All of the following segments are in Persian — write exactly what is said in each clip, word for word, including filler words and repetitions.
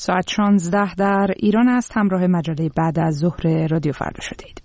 ساعت شانزده در ایران است. همراه مجله بعد از ظهر رادیو فردا شدید.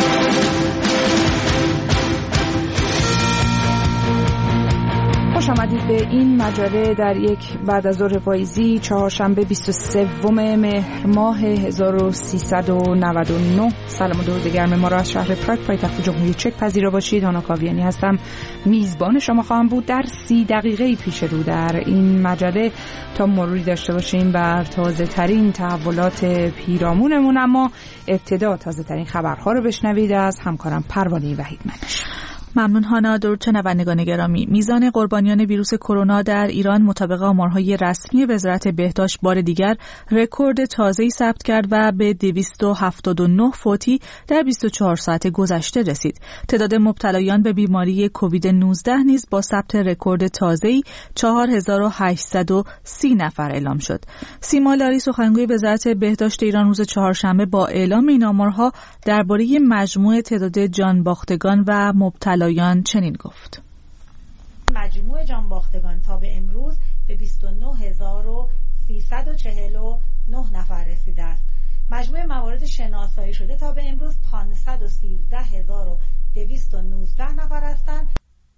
خوش آمدید به این مجله در یک بعد از ظهر پاییزی، چهارشنبه بیست و سوم مهر ماه هزار و سیصد و نود و نه. سلام و درود گرم ما را از شهر پراگ پایتخت جمهوری چک پذیرا باشید. آنا کاویانی هستم، میزبان شما خواهم بود در سی دقیقه پیش رو در این مجله تا مروری داشته باشیم بر تازه ترین تحولات پیرامونمون. اما ابتدا تازه ترین خبرها رو بشنوید از همکارم پروانه وحیدمنش. ممنون هانا. درود شنوندگان گرامی. میزان قربانیان ویروس کرونا در ایران مطابق آمارهای رسمی وزارت بهداشت بار دیگر رکورد تازه‌ای ثبت کرد و به دویست و هفتاد و نه فوتی در بیست و چهار ساعت گذشته رسید. تعداد مبتلایان به بیماری کووید نوزده نیز با ثبت رکورد تازه‌ای چهار هزار و هشتصد و سی نفر اعلام شد. سیما لاری سخنگوی وزارت بهداشت ایران روز چهارشنبه با اعلام این آمارها درباره مجموع تعداد جانباختگان و مبتلایان چنین گفت: مجموع جانباختگان تا به امروز به بیست و نه هزار و سیصد و چهل و نه نفر رسیده است. مجموع موارد شناسایی شده تا به امروز پانصد و سیزده هزار و دویست و نوزده نفر هستند.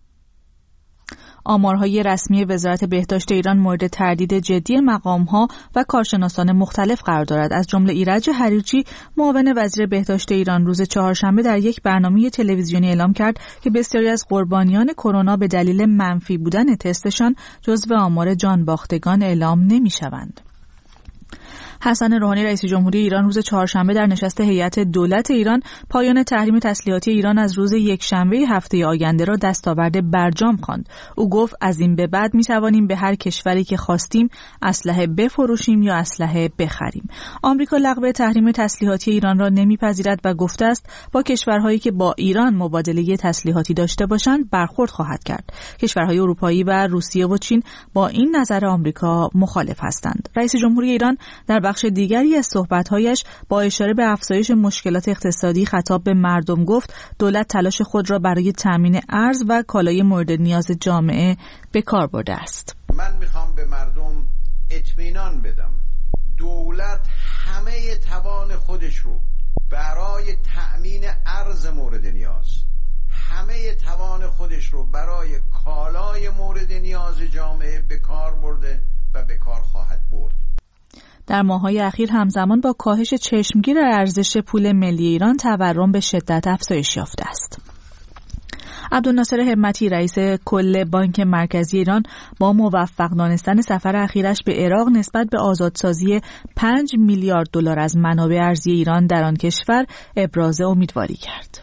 آمارهای رسمی وزارت بهداشت ایران مورد تردید جدی مقام‌ها و کارشناسان مختلف قرار دارد. از جمله ایرج حریرچی، معاون وزیر بهداشت ایران، روز چهارشنبه در یک برنامه تلویزیونی اعلام کرد که بسیاری از قربانیان کرونا به دلیل منفی بودن تستشان جزو آمار جانباختگان اعلام نمی‌شوند. حسن روحانی رئیس جمهوری ایران روز چهارشنبه در نشست هیئت دولت ایران پایان تحریم تسلیحاتی ایران از روز یکشنبه هفته آینده را دستاورد برجام خواند. او گفت از این به بعد می توانیم به هر کشوری که خواستیم اسلحه بفروشیم یا اسلحه بخریم. آمریکا لغو تحریم تسلیحاتی ایران را نمیپذیرد و گفته است با کشورهایی که با ایران مبادله تسلیحاتی داشته باشند برخورد خواهد کرد. کشورهای اروپایی و روسیه و چین با این نظر آمریکا مخالف هستند. رئیس جمهوری ایران در بخش دیگری از صحبت‌هایش با اشاره به افزایش مشکلات اقتصادی خطاب به مردم گفت دولت تلاش خود را برای تامین ارز و کالای مورد نیاز جامعه به کار برده است. من میخوام به مردم اطمینان بدم دولت همه توان خودش رو برای تأمین ارز مورد نیاز، همه توان خودش رو برای کالای مورد نیاز جامعه به کار برده و به کار خواهد برد. در ماه‌های اخیر همزمان با کاهش چشمگیر ارزش پول ملی ایران تورم به شدت افزایش یافته است. عبدالناصر همتی رئیس کل بانک مرکزی ایران با موفق دانستن سفر اخیرش به عراق نسبت به آزادسازی پنج میلیارد دلار از منابع ارزی ایران در آن کشور ابراز امیدواری کرد.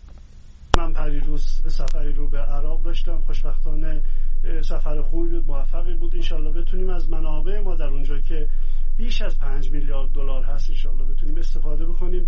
من پریروز سفری رو به عراق داشتم، خوشبختانه سفر خوبی بود، موفقی بود. انشالله بتونیم از منابع ما در اونجا که بیش از پنج میلیارد دلار هست انشالله بتونیم استفاده بکنیم.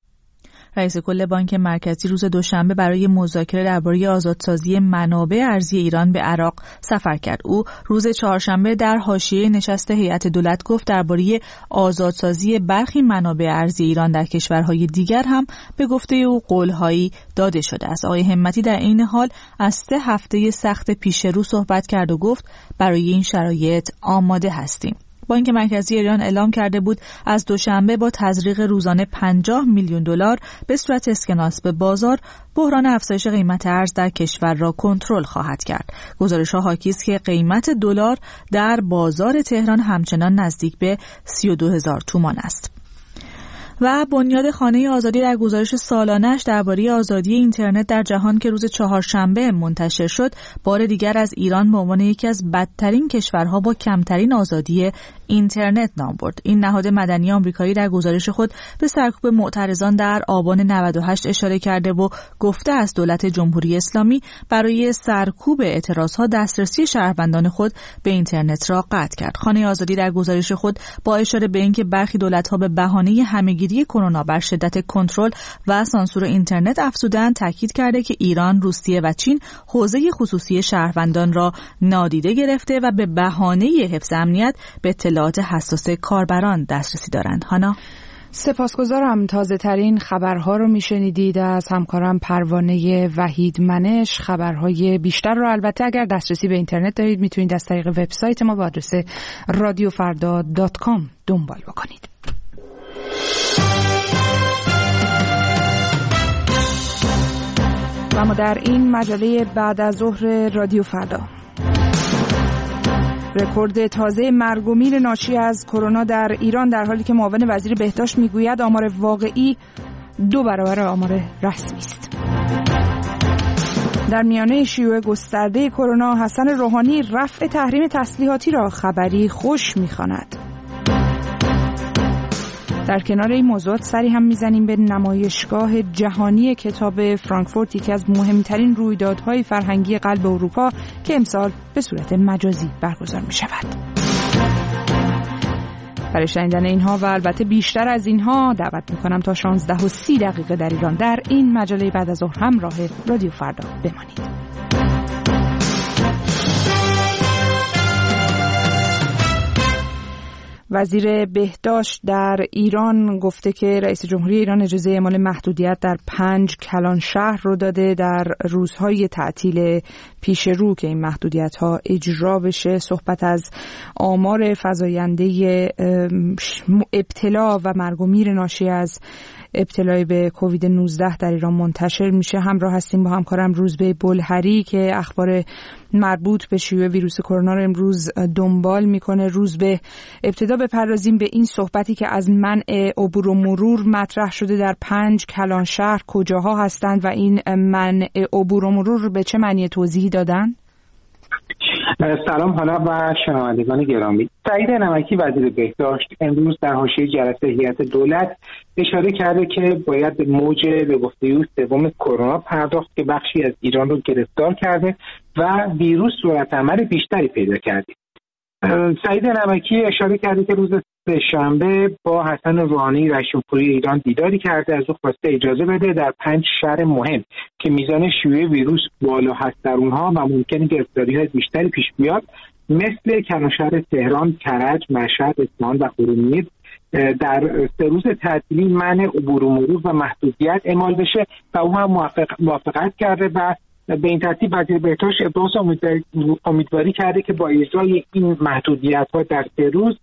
رئیس کل بانک مرکزی روز دوشنبه برای مذاکره درباره آزادسازی منابع ارزی ایران به عراق سفر کرد. او روز چهارشنبه در حاشیه نشست هیئت دولت گفت درباره آزادسازی برخی منابع ارزی ایران در کشورهای دیگر هم به گفته او قول‌هایی داده شده است. آقای همتی در این حال از سه هفته سخت پیش رو صحبت کرد و گفت برای این شرایط آماده هستیم. بانک مرکزی ایران اعلام کرده بود از دوشنبه با تزریق روزانه پنجاه میلیون دلار به صورت اسکناس به بازار بحران افزایش قیمت ارز در کشور را کنترل خواهد کرد. گزارش‌ها حاکی است که قیمت دلار در بازار تهران همچنان نزدیک به سی و دو هزار تومان است. و بنیاد خانه آزادی در گزارش سالانه‌اش درباره آزادی اینترنت در جهان که روز چهارشنبه منتشر شد، بار دیگر از ایران به عنوان یکی از بدترین کشورها با کمترین آزادی اینترنت نام برد. این نهاد مدنی آمریکایی در گزارش خود به سرکوب معترضان در آبان نود و هشت اشاره کرده و گفته است دولت جمهوری اسلامی برای سرکوب اعتراضها دسترسی شهروندان خود به اینترنت را قطع کرد. خانه آزادی در گزارش خود با اشاره به اینکه برخی دولت‌ها به بهانه همه‌گیری کرونا بر شدت کنترل و سانسور اینترنت افزودند، تاکید کرده که ایران، روسیه و چین حوزه خصوصی شهروندان را نادیده گرفته و به بهانه حفظ امنیت به اطلاعات حساس کاربران دسترسی دارند. هانا سپاسگزارم. تازه ترین خبرها رو میشنیدید از همکارم پروانه وحید منش. خبرهای بیشتر رو البته اگر دسترسی به اینترنت دارید میتونید از طریق وبسایت ما با آدرس رادیو فردا دات کام دنبال بکنید. و ما در این مجله بعد از ظهر رادیو فردا رکورد تازه مرگ و میر ناشی از کرونا در ایران، در حالی که معاون وزیر بهداشت میگوید آمار واقعی دو برابر آمار رسمی است. در میانه شیوع گسترده کرونا، حسن روحانی رفع تحریم تسلیحاتی را خبری خوش می‌خواند. در کنار این موضوعات سری هم میزنیم به نمایشگاه جهانی کتاب فرانکفورت، یکی از مهمترین رویدادهای فرهنگی قلب اروپا که امسال به صورت مجازی برگزار می شود. برای شنیدن اینها و البته بیشتر از اینها دعوت می کنم تا شانزده و سی دقیقه در ایران در این مجله بعد از ظهر همراه رادیو فردا بمانید. وزیر بهداشت در ایران گفته که رئیس جمهوری ایران اجازه اعمال محدودیت در پنج کلان شهر رو داده در روزهای تعطیل پیش رو که این محدودیت ها اجرا بشه. صحبت از آمار فزاینده ابتلا و مرگ و میر ناشی از ابتلای به کووید نوزده در ایران منتشر میشه. همراه هستیم با همکارم روزبه بلهری که اخبار مربوط به شیوع ویروس کرونا رو امروز دنبال میکنه. روزبه، ابتدا بپردازیم به این صحبتی که از منع عبور و مرور مطرح شده در پنج کلان شهر، کجاها هستند و این منع عبور و مرور رو به چه معنی توضیح دادن؟ سلام حالا و شنوندگان گرامی. سعید نمکی وزیر بهداشت امروز در حاشیه جلسه هیئت دولت اشاره کرده که باید به موج به گفته او سوم کرونا پرداخت که بخشی از ایران رو گرفتار کرده و ویروس صورت عمل بیشتری پیدا کرده. سعید نمکی اشاره کرده که روز سه‌شنبه با حسن روحانی رئیس جمهوری ایران دیداری کرده، از او خواسته اجازه بده در پنج شهر مهم که میزان شیوع ویروس بالا هست در اونها و ممکنه گرفتاری‌های بیشتری پیش بیاد مثل کلانشهر تهران، کرج، مشهد، اصفهان و ارومیه در سه روز تعطیلی منع عبور و مرور و محدودیت اعمال بشه و او هم موافق موافقت کرده و به این ترتیب وزیر بهداشت ابراز امیدواری کرده که با اجرای این محدودیت‌ها در سه روز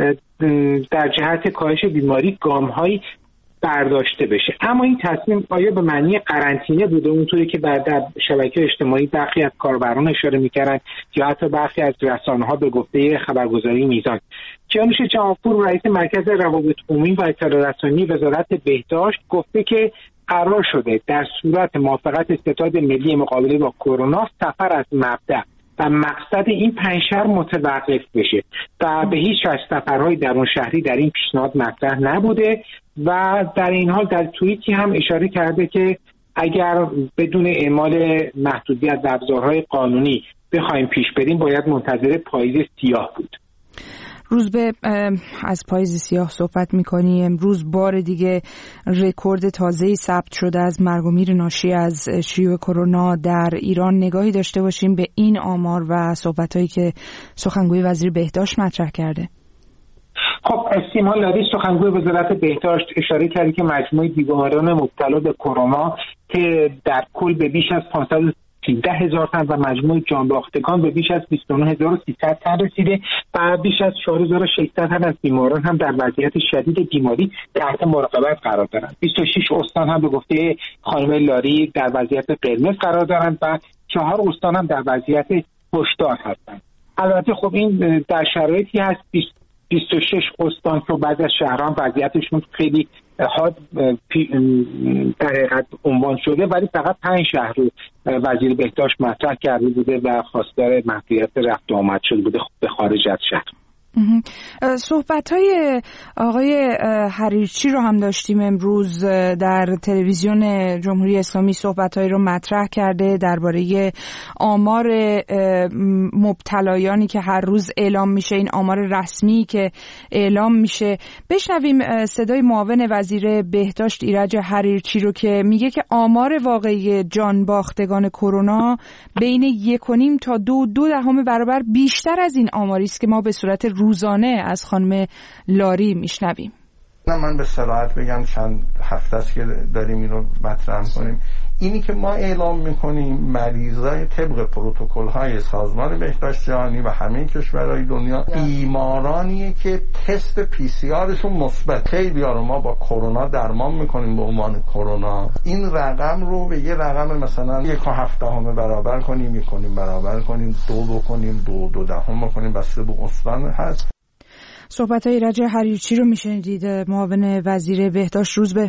در جهت کاهش بیماری گام‌هایی برداشته بشه. اما این تصمیم آیا به معنی قرنطینه بوده اونطوری که بعد در شبکه اجتماعی برخی از کاربران اشاره می‌کردند یا حتی برخی از رسانه‌ها به گفته خبرگزاری میزان؟ کیانوش جهانپور رئیس مرکز روابط عمومی و اطلاع رسانی وزارت بهداشت گفته که قرار شده در صورت موافقت ستاد ملی مقابله با کرونا سفر از مبدأ و مقصد این پنج شهر متوقف بشه و به هیچ وجه سفرهای درون شهری در این پیشنهاد مطرح نبوده و در این حال در توییتی هم اشاره کرده که اگر بدون اعمال محدودیت و ابزارهای قانونی بخوایم پیش بریم باید منتظر پاییز سیاه بود. روز به از پاییز سیاه صحبت می‌کنی. امروز بار دیگه رکورد تازه‌ای ثبت شده از مرگ و میر ناشی از شیوع کرونا در ایران. نگاهی داشته باشیم به این آمار و صحبتایی که سخنگوی وزیر بهداشت مطرح کرده. خب سیمان لاری سخنگوی وزارت بهداشت اشاره کرده که مجموع بیماران مبتلا به کرونا که در کل به بیش از پانصد و سیزده هزار تن و مجموع جانباختگان به بیش از بیست و نه هزار و سیصد تن رسیده و بیش از چهار هزار و ششصد تن از بیماران هم در وضعیت شدید بیماری تحت مراقبت قرار دارند. بیست و شش استان هم به گفته خانم لاری در وضعیت قرمز قرار دارند و چهار استان هم در وضعیت هشدار هستند. البته خب این در شرایطی هست بیست و شش استان که بعضی از شهران وضعیتشون خیلی حاد در حقیقت عنوان شده ولی فقط پنج شهر رو وزیر بهداشت مطرح کرده بوده و خواستار محدودیت رفت و آمد شده بوده به خارج از شهر. صحبت‌های آقای حریرچی رو هم داشتیم امروز در تلویزیون جمهوری اسلامی. صحبت‌هایی رو مطرح کرده درباره آمار مبتلایانی که هر روز اعلام میشه، این آمار رسمی که اعلام میشه. بشنویم صدای معاون وزیر بهداشت ایرج حریرچی رو که میگه که آمار واقعی جان باختگان کرونا بین یک و نیم تا دو دو دهم برابر بیشتر از این آماری است که ما به صورت روزانه از خانم لاری میشنویم. نه من به صراحت بگم چند هفته است که داریم این رو مطرح کنیم. اینی که ما اعلام میکنیم مریضای طبق پروتکل‌های سازمان بهداشت جهانی و همه کشورهای دنیا بیمارانیه که تست پی سی آرشون مثبت. خیلی‌ها رو ما با کرونا درمان میکنیم به عنوان کرونا. این رقم رو به یه رقم مثلا یک و هفتم برابر کنیم میکنیم برابر کنیم دو بکنیم دو دو دهم بکنیم بسته به استان هست. صحبت‌های ایرج حریرچی رو میشنیدید، معاون وزیر بهداشت. روزبه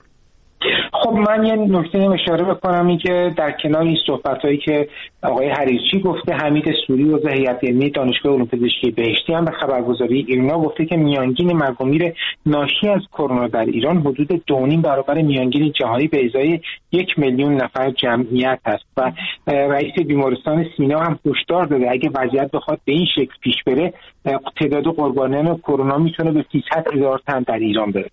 خب من یه نکته اشاره بکنم، این که در کنار این صحبتایی که آقای حریرچی گفته، حمید سوری عضو هیئت علمی دانشگاه علوم پزشکی بهشتی هم به خبرگزاری ایرنا گفته که میانگین مرگ و میر ناشی از کرونا در ایران حدود دو و نیم برابر میانگین جهانی به ازای یک میلیون نفر جمعیت است و رئیس بیمارستان سینا هم هشدار داده اگه وضعیت بخواد به این شکل پیش بره تعداد قربانیان کرونا میتونه به سیصد هزار تن در ایران برسه.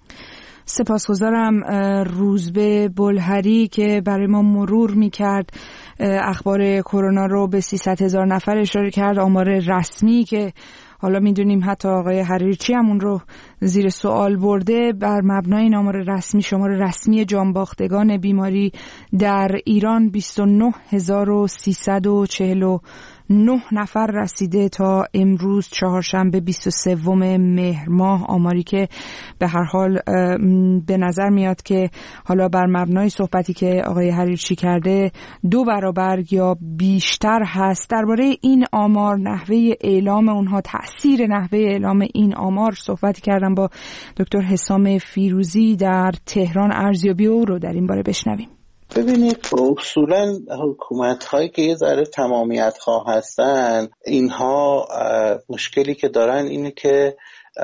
سپاسگزارم روزبه بلهری که برای ما مرور میکرد اخبار کرونا رو. به سیصد هزار نفر اشاره کرد، آمار رسمی که حالا میدونیم حتی آقای حریرچی هم اون رو زیر سوال برده. بر مبنای این آمار رسمی، شمار رسمی جانباختگان بیماری در ایران بیست و نه هزار و سیصد و چهل و نه نفر رسیده تا امروز چهارشنبه بیست و سوم مهر ماه، آماری که به هر حال به نظر میاد که حالا بر مبنای صحبتی که آقای حریرچی کرده دو برابر یا بیشتر هست. درباره این آمار، نحوه اعلام اونها، تأثیر نحوه اعلام این آمار صحبتی کردم با دکتر حسام فیروزی در تهران. ارزیابی او رو در این باره بشنویم. ببینید اصولا حکومت هایی که یه ذره تمامیت خواه هستن، اینها مشکلی که دارن اینه که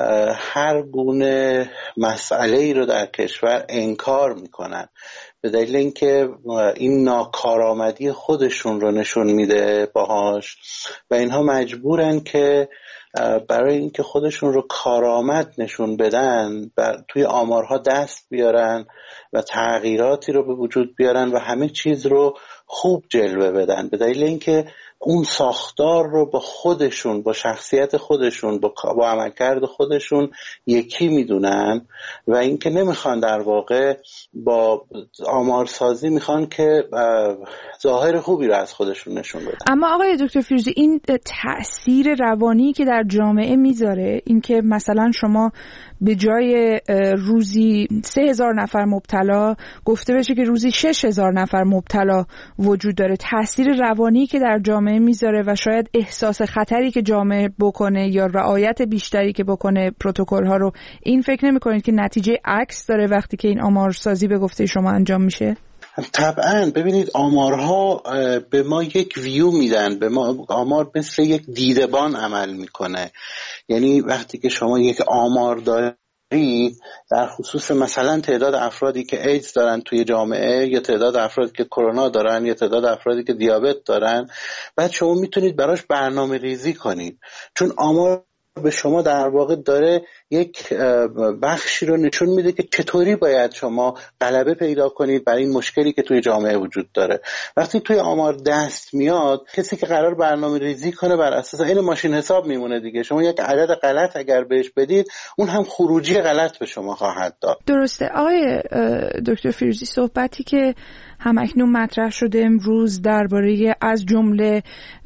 هر گونه مسئله ای رو در کشور انکار میکنن به دلیل اینکه این ناکارآمدی خودشون رو نشون میده باهاش و اینها مجبورن که برای اینکه خودشون رو کارآمد نشون بدن توی آمارها دست بیارن و تغییراتی رو به وجود بیارن و همه چیز رو خوب جلوه بدن، به دلیل اینکه اون ساختار رو با خودشون، با شخصیت خودشون، با, با عملکرد خودشون یکی میدونن و اینکه نمیخوان در واقع با آمارسازی میخوان که ظاهر خوبی رو از خودشون نشون بدن. اما آقای دکتر فیروزی، این تأثیر روانی که در جامعه میذاره، اینکه مثلا شما به جای روزی سه هزار نفر مبتلا گفته بشه که روزی شش هزار نفر مبتلا وجود داره، تأثیر روانی که در جامعه میذاره و شاید احساس خطری که جامعه بکنه یا رعایت بیشتری که بکنه پروتکل ها رو، این فکر نمی کنید که نتیجه عکس داره وقتی که این آمارسازی به گفته شما انجام میشه؟ طبعا. ببینید آمارها به ما یک ویو میدن، به ما آمار مثل یک دیدبان عمل میکنه. یعنی وقتی که شما یک آمار دارید در خصوص مثلا تعداد افرادی که ایدز دارن توی جامعه یا تعداد افرادی که کرونا دارن یا تعداد افرادی که دیابت دارن، بعد شما میتونید براش برنامه ریزی کنید، چون آمار به شما در واقع داره یک بخشی رو نشون میده که چطوری باید شما غلبه پیدا کنید برای این مشکلی که توی جامعه وجود داره. وقتی توی آمار دست میاد، کسی که قرار برنامه ریزی کنه بر اساس این ماشین حساب میمونه دیگه. شما یک عدد غلط اگر بهش بدید، اون هم خروجی غلط به شما خواهد داد. درسته. آقای دکتر فیروزی، صحبتی که همکنون مطرح شده امروز درباره از جمله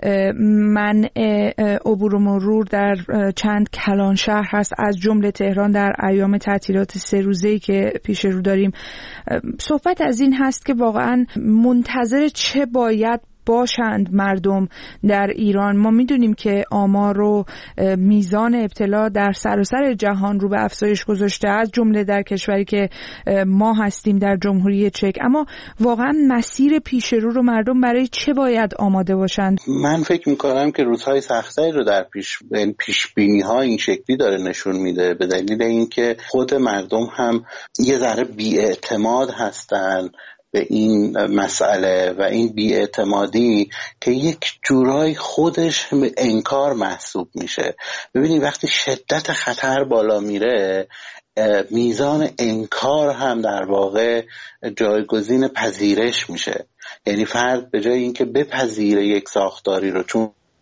منع عبور و مرور در چند کلان شهر هست، از جمله تهران در ایام تعطیلات سه روزه‌ای که پیش رو داریم، صحبت از این هست که واقعا منتظر چه باید باشند مردم در ایران. ما میدونیم که آمار و میزان ابتلا در سراسر جهان رو به افزایش گذاشته، از جمله در کشوری که ما هستیم در جمهوری چک، اما واقعا مسیر پیش رو رو مردم برای چه باید آماده باشند؟ من فکر میکنم که روزهای سخت‌تری رو در پیش پیش بینی ها این شکلی داره نشون میده، به دلیل اینکه خود مردم هم یه ذره بی‌اعتماد هستن به این مسئله و این بی‌اعتمادی که یک جورای خودش انکار محسوب میشه. ببینید وقتی شدت خطر بالا میره، میزان انکار هم در واقع جایگزین پذیرش میشه. یعنی فرد به جای اینکه بپذیره یک ساختاری رو چون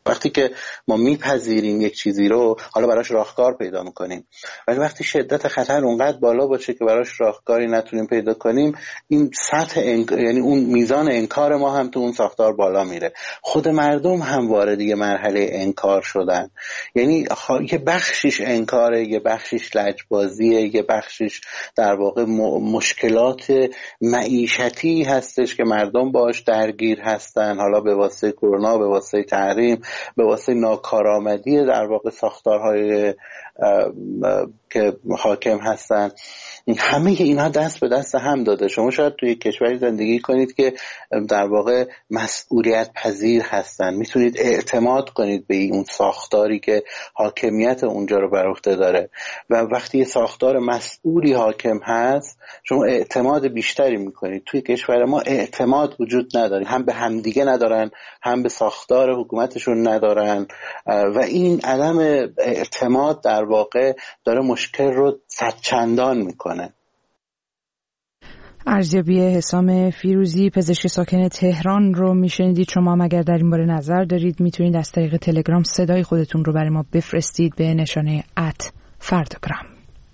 وقتی که ما میپذیریم یک چیزی رو، حالا براش راهکار پیدا میکنیم، ولی وقتی شدت خطر اونقدر بالا باشه که براش راهکاری نتونیم پیدا کنیم، این سطح انک... یعنی اون میزان انکار ما هم تو اون ساختار بالا میره. خود مردم هم وارد یه مرحله انکار شدن، یعنی یه بخشش انکاره، یه بخشش لجبازیه، یه بخشش در واقع م... مشکلات معیشتی هستش که مردم باش درگیر هستن، حالا به واسطه کرونا، به واسطه تحریم، به واسطه ناکارآمدی در واقع ساختارهای که حاکم هستن. همه اینها دست به دست هم داده. شما شاید توی کشوری زندگی کنید که در واقع مسئولیت پذیر هستن، میتونید اعتماد کنید به اون ساختاری که حاکمیت اونجا رو بر عهده داره، و وقتی یه ساختار مسئولی حاکم هست شما اعتماد بیشتری میکنید. توی کشور ما اعتماد وجود نداره، هم به همدیگه ندارن، هم به ساختار حکومتشون ندارن، و این عدم اعتماد در واقع داره مشکل رو صدچندان میکنه. ارزیابی حسام فیروزی، پزشک ساکن تهران رو میشنیدید. شما هم اگر در این باره نظر دارید میتونید از طریق تلگرام صدای خودتون رو برای ما بفرستید به نشانه ات فرداگرام.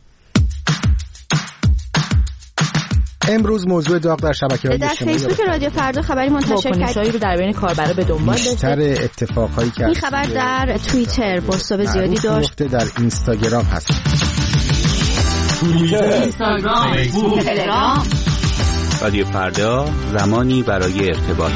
امروز موضوع داغ در شبکه‌های اجتماعی در فیسبوک رادیو فردا خبری منتشر کرد رو در بین کاربرا به دنبال داشت. بیشتر اتفاقایی که این خبر در توییتر بازتاب زیادی داشت. در اینستاگرام هست. اینستاگرام، فیسبوک، تلگرام. رادیو فردا، زمانی برای ارتباط.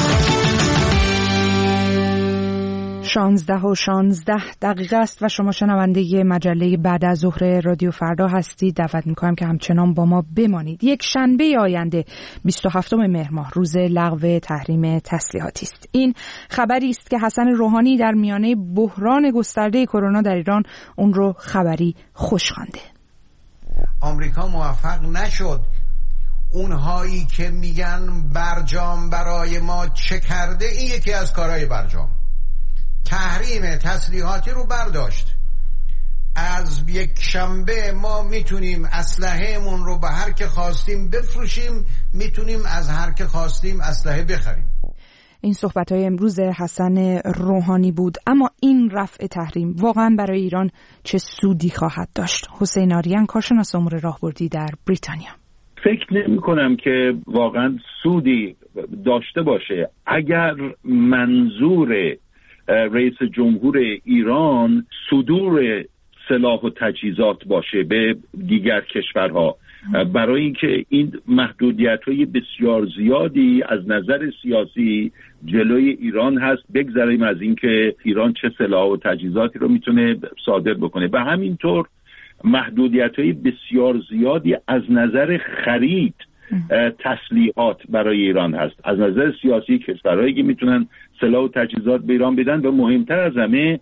شانزده و شانزده دقیقه است و شما شنونده مجله بعد از ظهر رادیو فردا هستید. دعوت می‌کنم که همچنان با ما بمانید. یک شنبه آینده بیست و هفتم مهر ماه روز لغو تحریم تسلیحاتی است. این خبری است که حسن روحانی در میانه بحران گسترده کرونا در ایران اون رو خبری خوش خوانده. آمریکا موفق نشد اونهایی که میگن برجام برای ما چه کرده، این یکی از کارهای برجام، تحریم تسلیحاتی رو برداشت. از یک شنبه ما میتونیم اسلحه‌مون رو به هر که خواستیم بفروشیم، میتونیم از هر که خواستیم اسلحه بخریم. این صحبت‌های امروز حسن روحانی بود. اما این رفع تحریم واقعا برای ایران چه سودی خواهد داشت؟ حسین آریان، کارشناس امور راهبردی در بریتانیا: فکر نمی کنم که واقعا سودی داشته باشه. اگر منظور رئیس جمهور ایران صدور سلاح و تجهیزات باشه به دیگر کشورها، برای اینکه این محدودیت‌های بسیار زیادی از نظر سیاسی جلوی ایران هست، بگذاریم از اینکه ایران چه سلاح و تجهیزاتی رو میتونه صادر بکنه، و همینطور محدودیت‌های بسیار زیادی از نظر خرید تسلیحات برای ایران هست. از نظر سیاسی کشورهایی که میتونن سلاح و تجهیزات به ایران بدن، و مهمتر از همه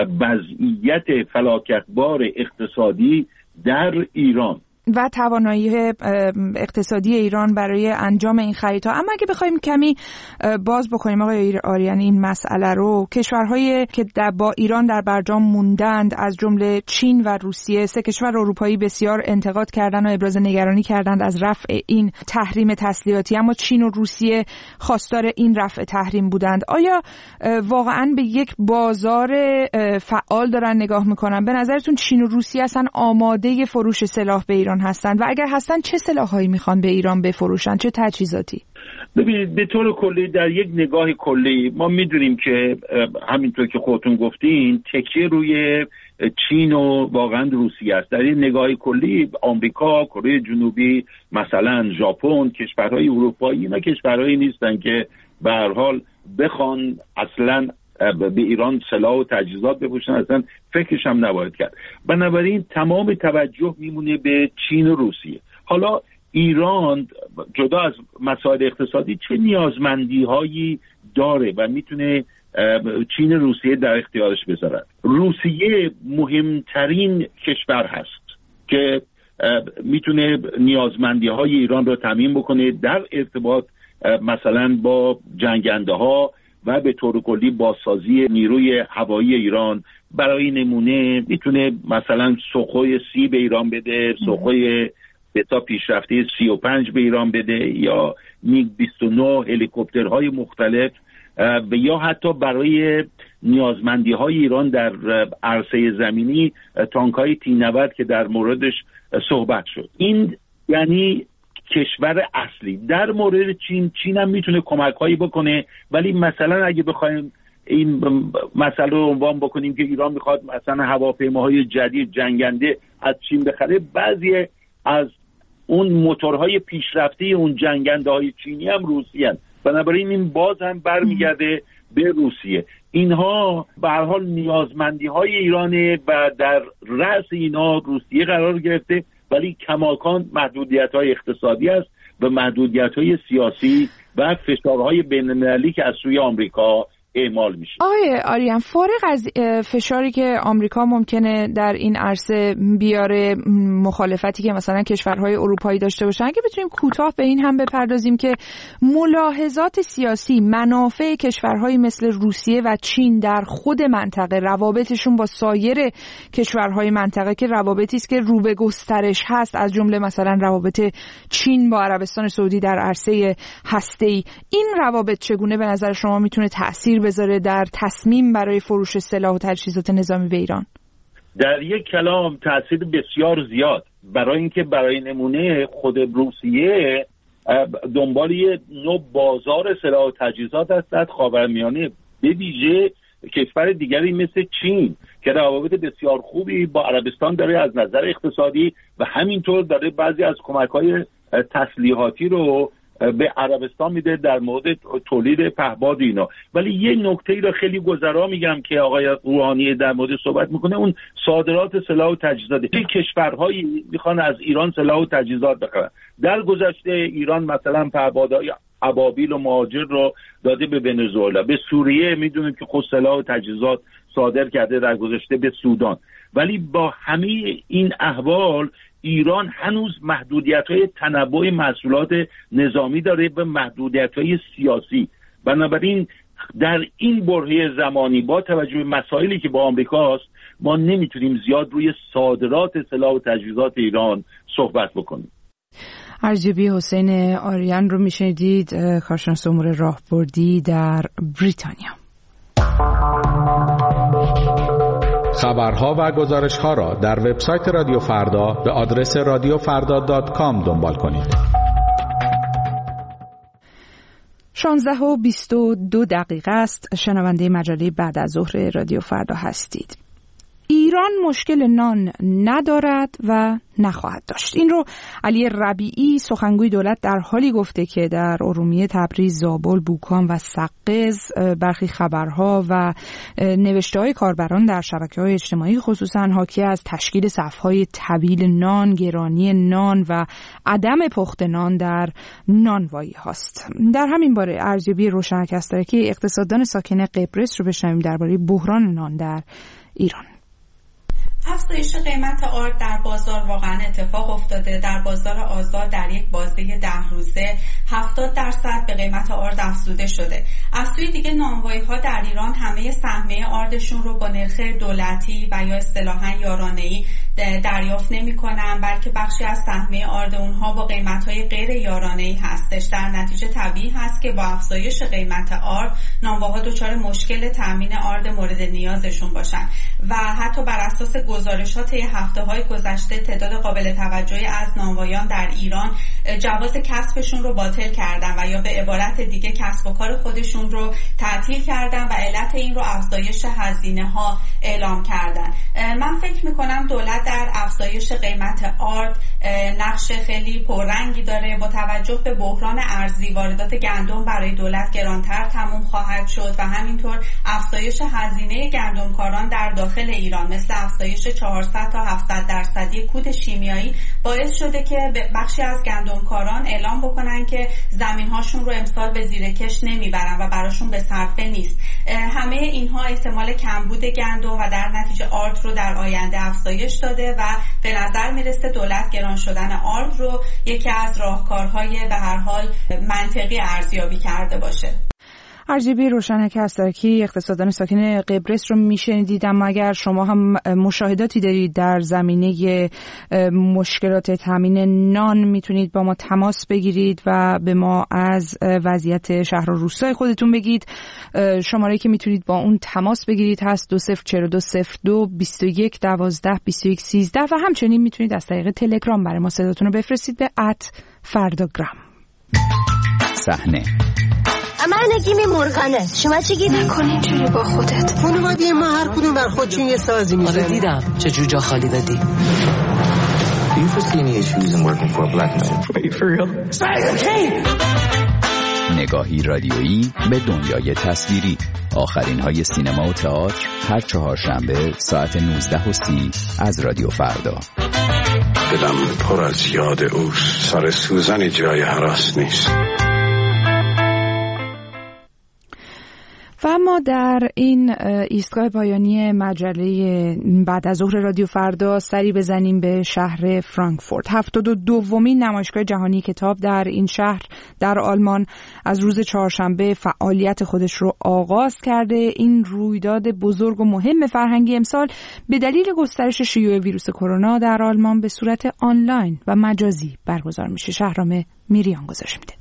وضعیت فلاکتبار اقتصادی در ایران و توانایی اقتصادی ایران برای انجام این خریدها. اما اگه بخوایم کمی باز بکنیم آقای آریان این مسئله رو، کشورهایی که با ایران در برجام موندند از جمله چین و روسیه، سه کشور اروپایی بسیار انتقاد کردند و ابراز نگرانی کردند از رفع این تحریم تسلیحاتی، اما چین و روسیه خواستار این رفع تحریم بودند. آیا واقعا به یک بازار فعال دارن نگاه میکنن؟ به نظرتون چین و روسیه اصلا آماده فروش سلاح به ایران هستند؟ و اگر هستن چه سلاحایی میخوان به ایران بفروشن، چه تجهیزاتی؟ ببینید، به طور کلی در یک نگاه کلی ما میدونیم که همینطور که خودتون گفتین تکیه روی چین و واقعا روسیه است. در این نگاه کلی آمریکا، کره جنوبی، مثلا ژاپن، کشورهای اروپایی، اینا کشورهایی نیستن که به هر حال بخوان اصلا به ایران سلاح و تجهیزات بفروشن، اصلا فکرش هم نباید کرد. بنابراین تمام توجه میمونه به چین و روسیه. حالا ایران جدا از مسائل اقتصادی چه نیازمندی هایی داره و میتونه چین و روسیه در اختیارش بذارن؟ روسیه مهمترین کشور هست که میتونه نیازمندی های ایران رو تامین بکنه در ارتباط مثلا با جنگنده ها و به طور کلی بازسازی نیروی هوایی ایران. برای نمونه میتونه مثلا سوخوی سی به ایران بده، سوخوی بتا پیشرفته سی و پنج به ایران بده، یا میگ بیست و نه هلیکوپترهای مختلف، و یا حتی برای نیازمندی های ایران در عرصه زمینی، تانک های تی نود که در موردش صحبت شد. این یعنی کشور اصلی. در مورد چین، چین هم میتونه کمک هایی بکنه، ولی مثلا اگه بخوایم این مسئله رو عنوان بکنیم که ایران میخواد مثلا هواپیماهای جدید جنگنده از چین بخره، بعضی از اون موتورهای پیشرفته اون جنگنده های چینی هم روسیه هست. بنابراین این باز هم برمیگرده به روسیه. اینها به هر حال نیازمندی های ایرانه و در رأس اینا روسیه قرار گرفته، ولی کماکان محدودیت های اقتصادی است و محدودیت های سیاسی و فشارهای بین المللی که از سوی آمریکا اعمال میشه. آقای آریان، فارغ از فشاری که آمریکا ممکنه در این عرصه بیاره، مخالفتی که مثلا کشورهای اروپایی داشته باشن، اگه بتونیم کوتاه به این هم بپردازیم که ملاحظات سیاسی، منافع کشورهایی مثل روسیه و چین در خود منطقه، روابطشون با سایر کشورهای منطقه که روابطی است که رو به گسترش هست، از جمله مثلا روابط چین با عربستان سعودی در عرصه هسته‌ای، این روابط چگونه به نظر شما میتونه تأثیر بذاره در تصمیم برای فروش سلاح و تجهیزات نظامی به ایران؟ در یک کلام تأثیر بسیار زیاد. برای اینکه برای نمونه خود روسیه دنبال یه نوع بازار سلاح و تجهیزات است در خاورمیانه، به ویژه کشور دیگری مثل چین که روابط بسیار خوبی با عربستان داره از نظر اقتصادی و همینطور داره بعضی از کمک‌های تسلیحاتی رو به عربستان میده در مورد تولید پهپاد اینا. ولی یه نکته ای رو خیلی گذرا میگم که آقای روحانی در مورد صحبت میکنه، اون صادرات سلاح و تجهیزات. این کشورهایی میخوان از ایران سلاح و تجهیزات بخرن. در گذشته ایران مثلا پهپادهای ابابیل و مهاجر رو داده به ونزوئلا، به سوریه میدونیم که خود سلاح و تجهیزات صادر کرده در گذشته به سودان. ولی با همه این احوال ایران هنوز محدودیت‌های تنوع محصولات نظامی داره و محدودیت‌های سیاسی. بنابراین در این برهه زمانی با توجه به مسائلی که با آمریکا هست، ما نمیتونیم زیاد روی صادرات سلاح و تجهیزات ایران صحبت بکنیم. ارزیابی حسین آریان رو میشنیدید، کارشناس امور راهبردی در بریتانیا. خبرها و گزارش‌ها را در وبسایت رادیو فردا به آدرس رادیو فردا دات کام دنبال کنید. شانزده و بیست و دو دقیقه است. شنونده مجله بعد از ظهر رادیو فردا هستید. ایران مشکل نان ندارد و نخواهد داشت. این رو علی ربیعی، سخنگوی دولت، در حالی گفته که در ارومیه، تبریز، زابل، بوکان و سقز برخی خبرها و نوشته‌های کاربران در شبکه‌های اجتماعی خصوصاً حاکی از تشکیل صف‌های طویل نان، گرانی نان و عدم پخت نان در نانوایی هاست. در همین باره ارزیابی روشن کسترکی، اقتصاددان ساکن قبرس رو بشنویم درباره بحران نان در ایران. افزایش قیمت آرد در بازار واقعا اتفاق افتاده. در بازار آزاد در یک بازه ده روزه هفتاد درصد به قیمت آرد افزوده شده. از سوی دیگه نانوایی ها در ایران همه سهمیه آردشون رو با نرخ دولتی و یا اصطلاحاً یارانه‌ای دریافت نمی‌کنن، بلکه بخشی از سهمیه آرد اونها با قیمت‌های غیر یارانه‌ای هستش. در نتیجه طبیعی هست که با افزایش قیمت آرد نانواها دچار مشکل تامین آرد مورد نیازشون باشن و حتی بر اساس گزارشات هفته‌های گذشته تعداد قابل توجهی از نانوایان در ایران جواز کسبشون رو باطل کردن و یا به عبارت دیگه کسب و کار خودشون رو تعطیل کردن و علت این رو افزایش هزینه‌ها اعلام کردن. من فکر می‌کنم دولت در افزایش قیمت آرد نقش خیلی پررنگی داره. با توجه به بحران ارزی، واردات گندم برای دولت گرانتر تموم خواهد شد و همینطور افزایش هزینه گندمکاران در داخل ایران مثل افزایش چهارصد تا هفتصد درصدی کود شیمیایی باعث شده که بخشی از گندمکاران اعلام بکنن که زمین‌هاشون رو امسال به زیرکش نمیبرن و براشون به صرفه نیست. همه اینها احتمال کمبود گندم و در نتیجه آرد رو در آینده افزایش داده و به نظر میرسه دولت گران شدن آرد رو یکی از راهکارهای به هر حال منطقی ارزیابی کرده باشه. ارزیابی روشنک هسترکی اقتصاددان ساکن قبرس رو میشنیدید، اما اگر شما هم مشاهداتی دارید در زمینه مشکلات تامین نان میتونید با ما تماس بگیرید و به ما از وضعیت شهر و روستای خودتون بگید. شماره‌ای که میتونید با اون تماس بگیرید هست دو صفر چهار دو صفر دو بیست و یک دوازده بیست و یک سیزده و همچنین میتونید از طریق تلگرام برای ما صداتون رو بفرستید به ات فرداگرام. صحنه من نگیم مرغانه، شما چی گیر نکنی اینجوری با خودت؟ خانواده ما هر کدوم بر خودشون یه سازی میزنه. آره دیدم چه جوجا خالی دادی. Do you foresee any issues in working for a black man? Wait for real. نگاهی رادیویی به دنیای تصویری. آخرین های سینما و تئاتر هر چهارشنبه ساعت نوزده و سی از رادیو فردا. دلم پر از یاد اوست، سر سوزن جای هراس نیست. و اما در این ایستگاه پایانی مجله بعد از ظهر رادیو فردا سری بزنیم به شهر فرانکفورت. هفتاد و دومین نمایشگاه جهانی کتاب در این شهر در آلمان از روز چهارشنبه فعالیت خودش رو آغاز کرده. این رویداد بزرگ و مهم فرهنگی امسال به دلیل گسترش شیوع ویروس کرونا در آلمان به صورت آنلاین و مجازی برگزار میشه. شهرام میریان گزارش میده.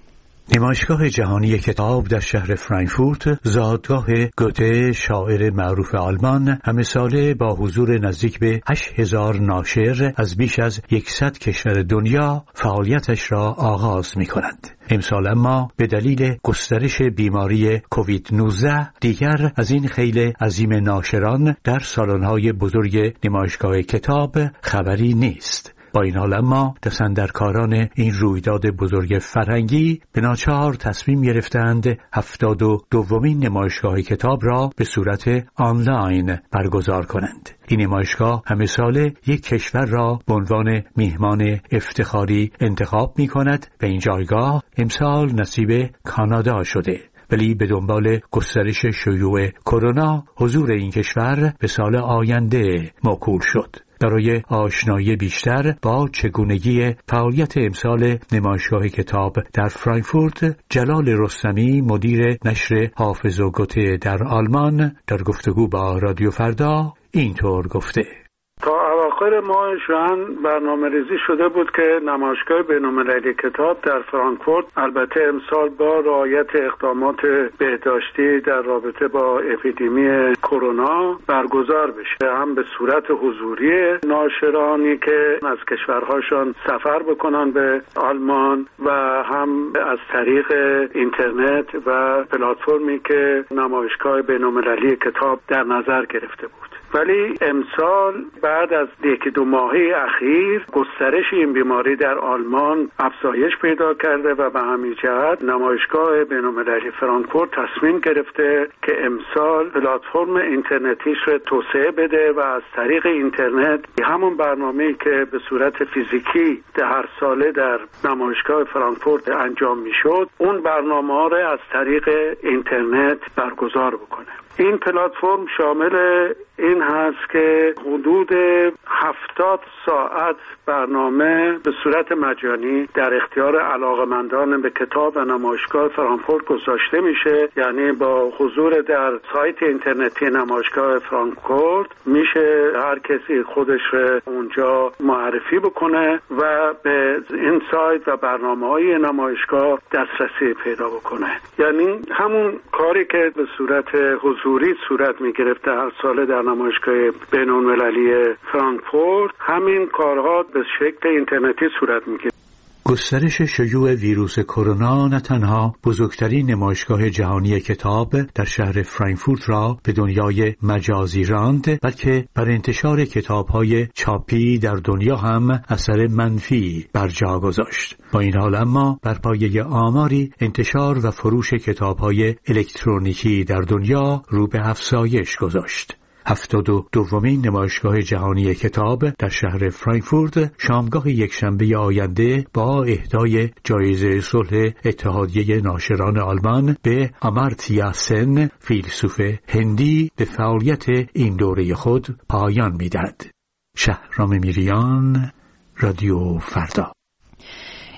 نمایشگاه جهانی کتاب در شهر فرانکفورت، زادگاه گوته شاعر معروف آلمان، همه ساله با حضور نزدیک به هشت هزار ناشر از بیش از صد کشور دنیا فعالیتش را آغاز می کند. امسال اما به دلیل گسترش بیماری کووید نوزده دیگر از این خیل عظیم ناشران در سالن‌های بزرگ نمایشگاه کتاب خبری نیست. با این حال اما دستاندرکاران این رویداد بزرگ فرهنگی به ناچار تصمیم گرفتند هفتاد و دومین نمایشگاه کتاب را به صورت آنلاین برگزار کنند. این نمایشگاه همه ساله یک کشور را به عنوان میهمان افتخاری انتخاب می کند و این جایگاه امسال نصیب کانادا شده. ولی به دنبال گسترش شیوع کرونا حضور این کشور به سال آینده موکول شد. برای آشنایی بیشتر با چگونگی فعالیت امسال نمایشگاه کتاب در فرانکفورت، جلال رستمی مدیر نشر حافظ و گوته در آلمان در گفتگو با رادیو فردا اینطور گفته: تا اواخر ماه ژوئن برنامه ریزی شده بود که نمایشگاه بین‌المللی کتاب در فرانکفورت البته امسال با رعایت اقدامات بهداشتی در رابطه با اپیدمی کرونا برگزار بشه، هم به صورت حضوری ناشرانی که از کشورهاشان سفر بکنن به آلمان و هم از طریق اینترنت و پلتفرمی که نمایشگاه بین‌المللی کتاب در نظر گرفته بود. ولی امسال بعد از یکی دو ماهه اخیر گسترش این بیماری در آلمان افزایش پیدا کرده و به همین جهت نمایشگاه بین‌المللی فرانکفورت تصمیم گرفته که امسال پلتفرم اینترنتیش رو توسعه بده و از طریق اینترنت همون برنامه‌ای که به صورت فیزیکی در هر ساله در نمایشگاه فرانکفورت انجام میشد، اون برنامه‌ها رو از طریق اینترنت برگزار بکنه. این پلتفرم شامل این هست که حدود هفتاد ساعت برنامه به صورت مجانی در اختیار علاقه‌مندان به کتاب و نمایشگاه فرانکفورت گذاشته میشه. یعنی با حضور در سایت اینترنتی نمایشگاه فرانکفورت میشه هر کسی خودش رو اونجا معرفی بکنه و به این سایت و برنامه‌های نمایشگاه دسترسی پیدا بکنه. یعنی همون کاری که به صورت حضوری صورت میگرفته هر ساله در نمایشگاه بین‌المللی فرانکفورت، همین کارها به شکل اینترنتی صورت میگیره. گسترش شیوع ویروس کرونا نه تنها بزرگترین نمایشگاه جهانی کتاب در شهر فرانکفورت را به دنیای مجازی راند، بلکه بر انتشار کتاب‌های چاپی در دنیا هم اثر منفی بر جا گذاشت. با این حال اما بر پایه آماری انتشار و فروش کتاب‌های الکترونیکی در دنیا رو به افزایش گذاشت. هفتاد و دومین نمایشگاه جهانی کتاب در شهر فرانکفورت شامگاه یکشنبه آینده با اهدای جایزه صلح اتحادیه ناشران آلمان به آمارتیا سن، فیلسوف هندی، به فعالیت این دوره خود پایان می‌دهد. شهرام میریان، رادیو فردا.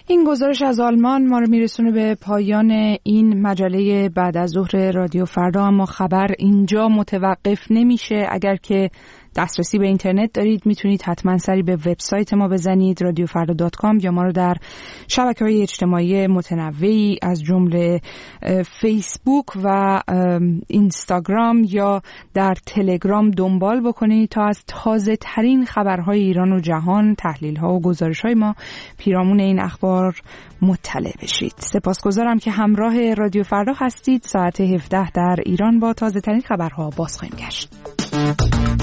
این گزارش از آلمان ما رو میرسونه به پایان این مجله بعد از ظهر رادیو فردا، اما خبر اینجا متوقف نمیشه. اگر که دسترسی به اینترنت دارید میتونید حتما سری به وبسایت ما بزنید رادیو فردا دات کام یا ما رو در شبکه‌های اجتماعی متنوعی از جمله فیسبوک و اینستاگرام یا در تلگرام دنبال بکنید تا از تازه ترین خبرهای ایران و جهان، تحلیل ها و گزارش های ما پیرامون این اخبار مطلع بشید. سپاسگزارم که همراه رادیو فردا هستید. ساعت هفده در ایران با تازه ترین خبرها باز خواهیم گشت.